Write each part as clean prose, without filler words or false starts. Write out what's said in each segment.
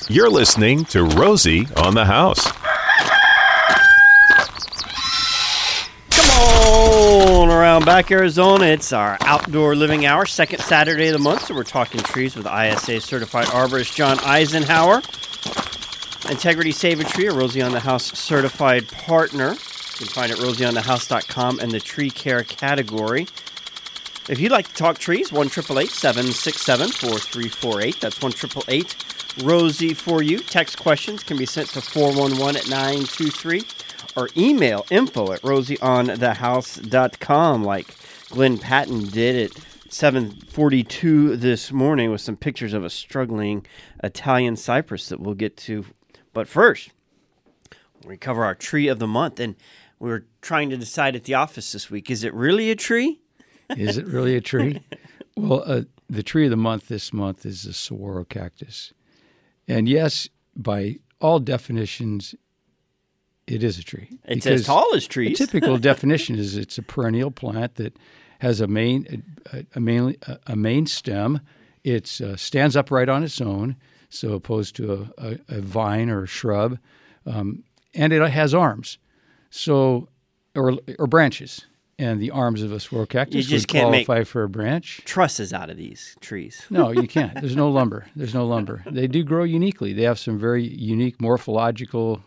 You're listening to Rosie on the House. Come on around back, Arizona. It's our outdoor living hour, second Saturday of the month, so we're talking trees with ISA certified arborist John Eisenhower. Integrity Save a Tree, a Rosie on the House certified partner. You can find it at rosieonthehouse.com in the tree care category. If you'd like to talk trees, 1-888-767-4348. That's 1-888-ROSIE for you. Text questions can be sent to 411-923 or email info@rosieonthehouse.com like Glenn Patton did at 7:42 this morning with some pictures of a struggling Italian cypress that we'll get to. But first, we cover our tree of the month, and we were trying to decide at the office this week, is it really a tree? Is it really a tree? Well, the tree of the month this month is the saguaro cactus. And yes, by all definitions, it is a tree. It's as tall as trees. A typical definition is it's a perennial plant that has a main stem. It stands upright on its own, so opposed to a vine or a shrub, and it has arms, so or branches. And the arms of a saguaro cactus would qualify for a branch. Trusses out of these trees. No, you can't. There's no lumber. They do grow uniquely. They have some very unique morphological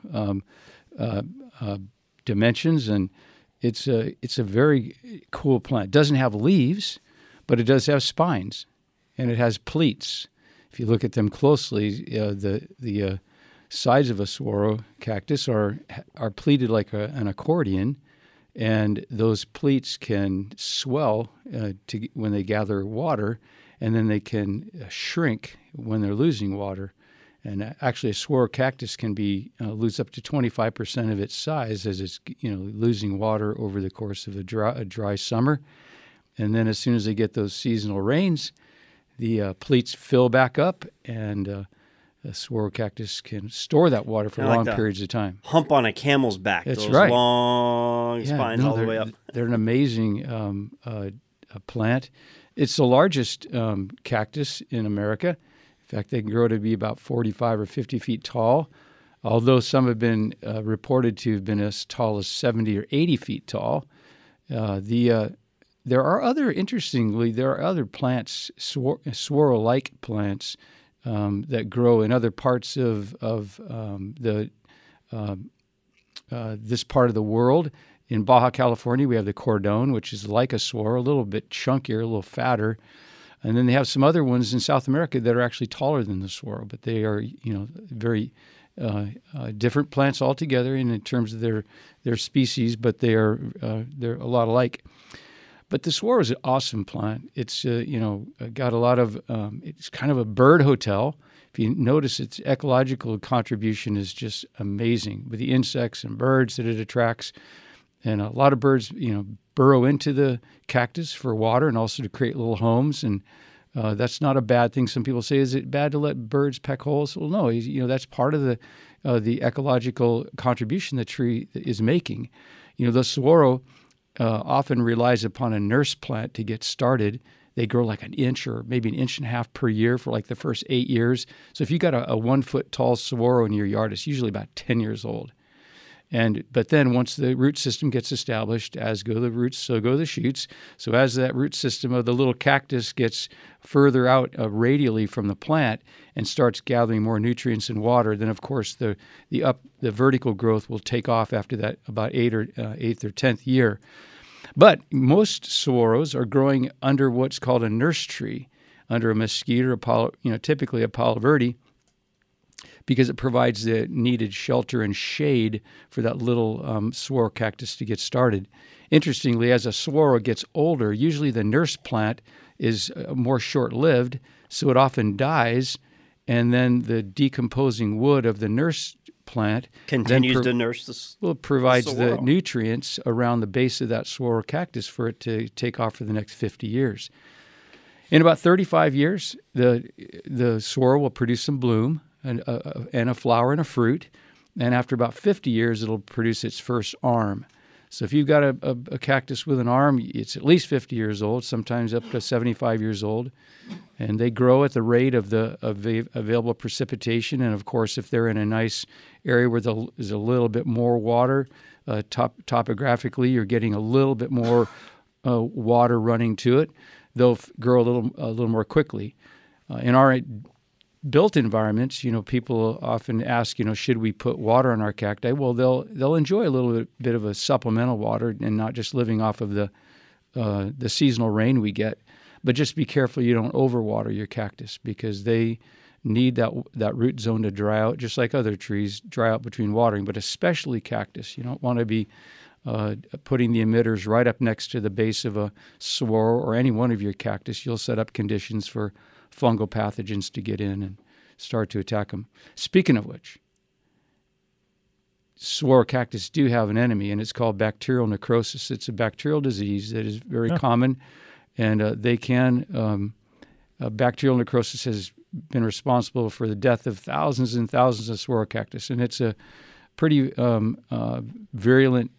dimensions, and it's a very cool plant. It doesn't have leaves, but it does have spines, and it has pleats. If you look at them closely, the sides of a saguaro cactus are pleated like an accordion. And those pleats can swell when they gather water, and then they can shrink when they're losing water. And actually, a saguaro cactus can lose up to 25% of its size as it's losing water over the course of a dry summer. And then as soon as they get those seasonal rains, the pleats fill back up, and the saguaro cactus can store that water for long periods of time. Hump on a camel's back. That's those right. Long spines all the way up. They're an amazing plant. It's the largest cactus in America. In fact, they can grow to be about 45 or 50 feet tall, although some have been reported to have been as tall as 70 or 80 feet tall. There are other plants, saguaro-like plants, that grow in other parts of this part of the world. In Baja California, we have the cordon, which is like a saguaro, a little bit chunkier, a little fatter. And then they have some other ones in South America that are actually taller than the saguaro, but they are, very different plants altogether in terms of their species, but they're a lot alike. But the saguaro is an awesome plant. It's got a lot of it's kind of a bird hotel. If you notice, its ecological contribution is just amazing with the insects and birds that it attracts. And a lot of birds, burrow into the cactus for water and also to create little homes. And that's not a bad thing. Some people say, is it bad to let birds peck holes? Well, no. That's part of the ecological contribution the tree is making. The saguaro often relies upon a nurse plant to get started. They grow like an inch or maybe an inch and a half per year for like the first 8 years. So if you got a 1 foot tall saguaro in your yard, it's usually about 10 years old. But then once the root system gets established, as go the roots, so go the shoots. So as that root system of the little cactus gets further out radially from the plant and starts gathering more nutrients and water, then of course the vertical growth will take off after that about 8th or 10th year. But most saguaros are growing under what's called a nurse tree, under a mesquite or typically a palo verde, because it provides the needed shelter and shade for that little saguaro cactus to get started. Interestingly, as a saguaro gets older, usually the nurse plant is more short-lived, so it often dies, and then the decomposing wood of the nurse plant continues to nurse provides the nutrients around the base of that saguaro cactus for it to take off for the next 50 years. In about 35 years, the saguaro will produce some bloom, and a flower and a fruit. And after about 50 years, it'll produce its first arm. So if you've got a cactus with an arm, it's at least 50 years old, sometimes up to 75 years old. And they grow at the rate of the available precipitation. And, of course, if they're in a nice area where there's a little bit more water, topographically, you're getting a little bit more water running to it, they'll grow a little more quickly. In our built environments, people often ask, should we put water on our cacti? Well, they'll enjoy a little bit of a supplemental water and not just living off of the seasonal rain we get. But just be careful you don't overwater your cactus, because they need that root zone to dry out, just like other trees dry out between watering, but especially cactus. You don't want to be putting the emitters right up next to the base of a saguaro or any one of your cactus. You'll set up conditions for fungal pathogens to get in and start to attack them. Speaking of which, saguaro cactus do have an enemy, and it's called bacterial necrosis. It's a bacterial disease that is very common, and bacterial necrosis has been responsible for the death of thousands and thousands of saguaro cactus, and it's a pretty virulent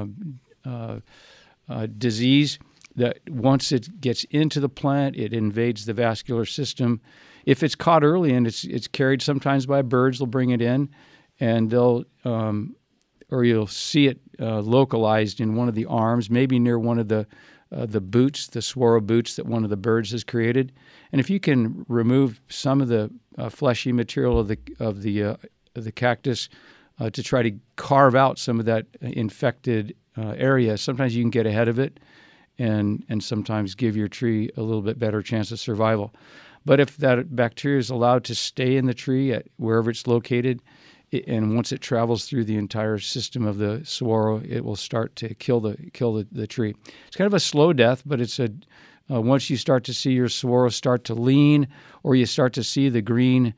disease that once it gets into the plant, it invades the vascular system. If it's caught early and it's carried sometimes by birds, they'll bring it in, and they'll or you'll see it localized in one of the arms, maybe near one of the boots, the saguaro boots that one of the birds has created. And if you can remove some of the fleshy material of the cactus to try to carve out some of that infected area, sometimes you can get ahead of it and sometimes give your tree a little bit better chance of survival. But if that bacteria is allowed to stay in the tree at wherever it's located, and once it travels through the entire system of the saguaro, it will start to kill the tree. It's kind of a slow death, but it's once you start to see your saguaro start to lean, or you start to see the green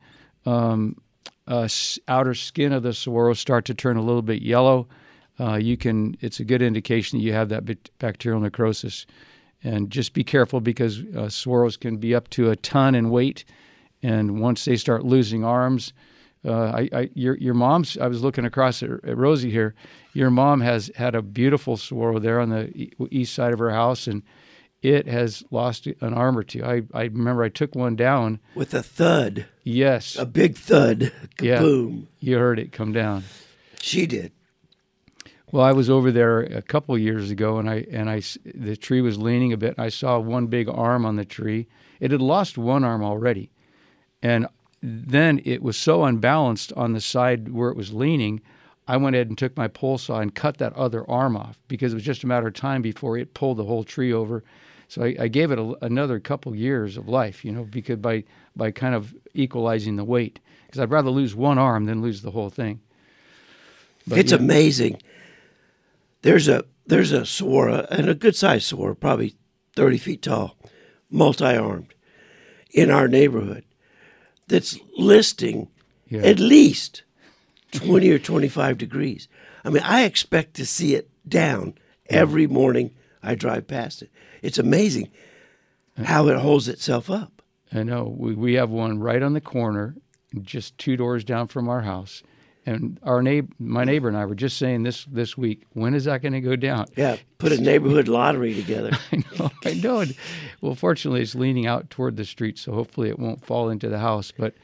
outer skin of the saguaro start to turn a little bit yellow, it's a good indication that you have that bacterial necrosis. And just be careful, because saguaros can be up to a ton in weight, and once they start losing arms, your mom's, I was looking across at Rosie here, your mom has had a beautiful saguaro there on the east side of her house, and it has lost an arm or two. I remember I took one down. With a thud. Yes. A big thud. Kaboom. Yeah, you heard it come down. She did. Well, I was over there a couple of years ago, and the tree was leaning a bit. I saw one big arm on the tree. It had lost one arm already, and then it was so unbalanced on the side where it was leaning, I went ahead and took my pole saw and cut that other arm off, because it was just a matter of time before it pulled the whole tree over. So I gave it another couple years of life, because by kind of equalizing the weight, because I'd rather lose one arm than lose the whole thing. But, it's amazing. There's a saguaro, and a good-sized saguaro, probably 30 feet tall, multi-armed, in our neighborhood, that's listing at least 20 or 25 degrees. I mean, I expect to see it down every morning I drive past it. It's amazing how it holds itself up. I know. We have one right on the corner, just 2 doors down from our house. And my neighbor and I were just saying this week, when is that going to go down? Yeah, put a neighborhood lottery together. I know. Well, fortunately, it's leaning out toward the street, so hopefully it won't fall into the house. But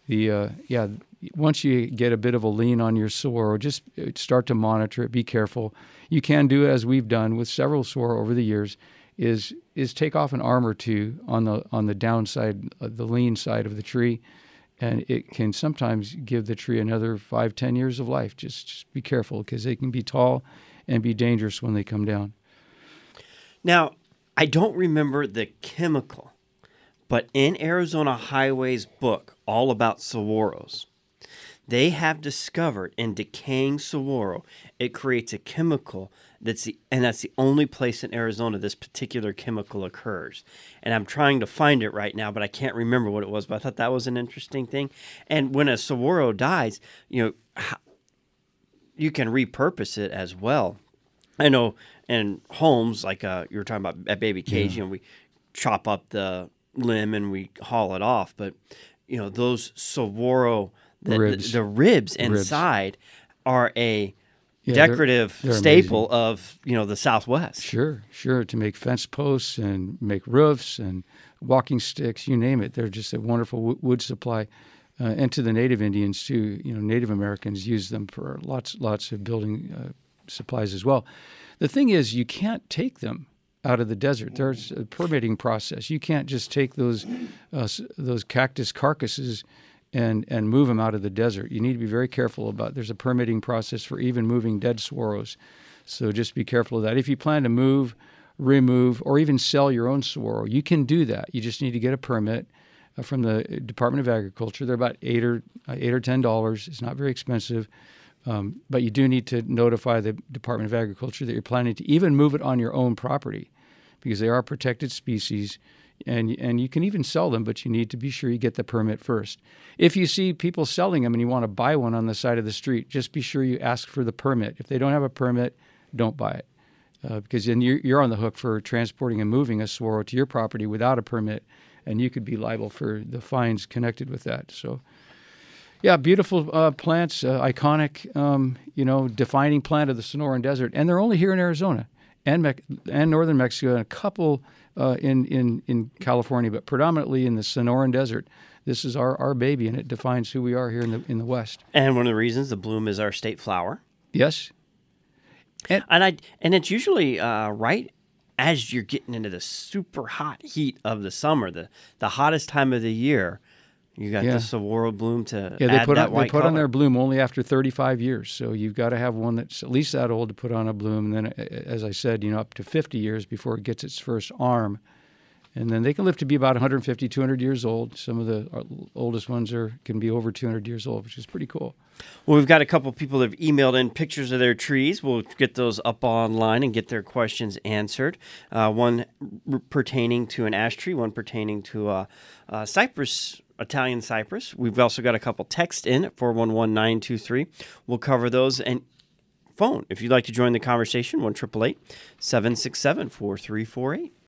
once you get a bit of a lean on your saguaro, just start to monitor it. Be careful. You can do, as we've done with several saguaro over the years, is take off an arm or two on the downside, the lean side of the tree. And it can sometimes give the tree another 5-10 years of life. Just be careful, because they can be tall and be dangerous when they come down. Now, I don't remember the chemical, but in Arizona Highway's book, all about saguaros, they have discovered in decaying saguaro, it creates a chemical that's the only place in Arizona this particular chemical occurs. And I'm trying to find it right now, but I can't remember what it was. But I thought that was an interesting thing. And when a saguaro dies, you can repurpose it as well. I know in homes, like you were talking about at Baby Cage, we chop up the limb and we haul it off. But those saguaro, the ribs inside are a Yeah, decorative they're staple of the Southwest. Sure, to make fence posts and make roofs and walking sticks, you name it. They're just a wonderful wood supply. And to the native Indians too, Native Americans use them for lots of building supplies as well. The thing is, you can't take them out of the desert. There's a permitting process. You can't just take those cactus carcasses and move them out of the desert. You need to be very careful about. There's a permitting process for even moving dead saguaros, so just be careful of that. If you plan to move, remove, or even sell your own saguaro, you can do that. You just need to get a permit from the Department of Agriculture. They're about $8 or $10. It's not very expensive, but you do need to notify the Department of Agriculture that you're planning to even move it on your own property, because they are protected species, and you can even sell them, but you need to be sure you get the permit first. If you see people selling them and you want to buy one on the side of the street, just be sure you ask for the permit. If they don't have a permit, don't buy it, because then you're on the hook for transporting and moving a saguaro to your property without a permit, and you could be liable for the fines connected with that. So, yeah, beautiful plants, iconic, defining plant of the Sonoran Desert, and they're only here in Arizona and northern Mexico, and a couple in California, but predominantly in the Sonoran Desert. This is our baby, and it defines who we are here in the West. And one of the reasons the bloom is our state flower. Yes, and it's usually right as you're getting into the super hot heat of the summer, the hottest time of the year. You got the saguaro bloom to add that white color. They put on their bloom only after 35 years, so you've got to have one that's at least that old to put on a bloom. And then, as I said, up to 50 years before it gets its first arm. And then they can live to be about 150, 200 years old. Some of the oldest ones can be over 200 years old, which is pretty cool. Well, we've got a couple people that have emailed in pictures of their trees. We'll get those up online and get their questions answered. One pertaining to an ash tree, one pertaining to a cypress, Italian cypress. We've also got a couple text in at 411-923. We'll cover those. And phone, if you'd like to join the conversation, 1-888-767-4348.